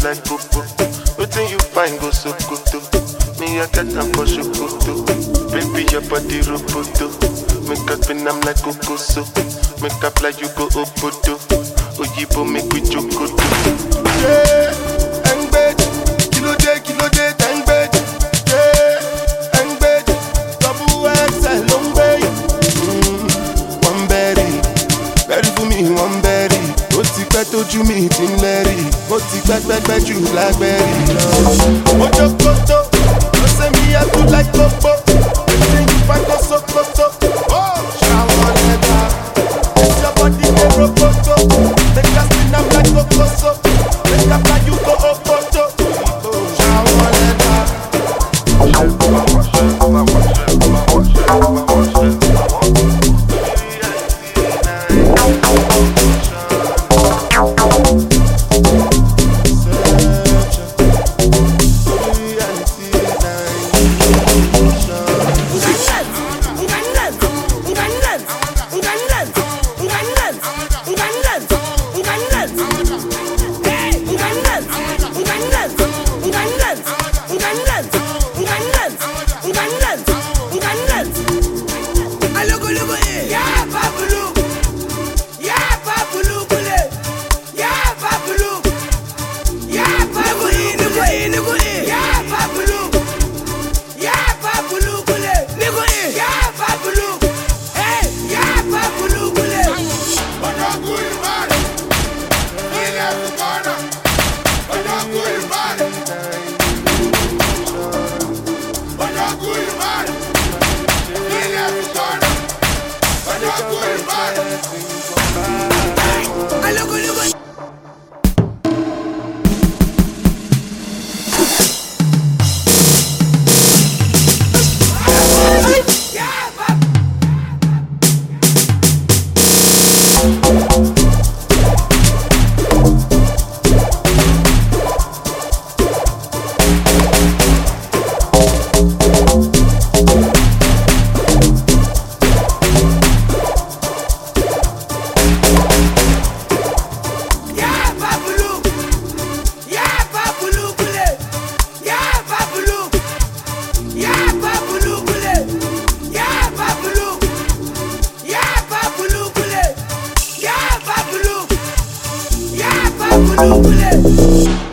like Coco. Waiting you find go so good. Me I get them for Shokoto. Baby your body roboto. Make up and I'm like Coco so. Make up like you go Obodo. Oyibo make we Jokoto. Yeah, and bed. Kilo day, thank bed. Yeah, and bed. Double XL long bed. One berry. Berry for me, one berry. Ó ti pẹ́ tójú mi ti ń lẹ́rì. Ó ti pẹ́ jù blackberry lọ. Mo jókòtò, ló ṣe mi yẹ tó like popo. Wetin you find go sokoto? Ṣàwọn lẹ́gbà, it's your body dey roboto. Make us spin am like kokoso. Make up like you go Obodo. Ṣàwọn lẹ́gbà. Bullet.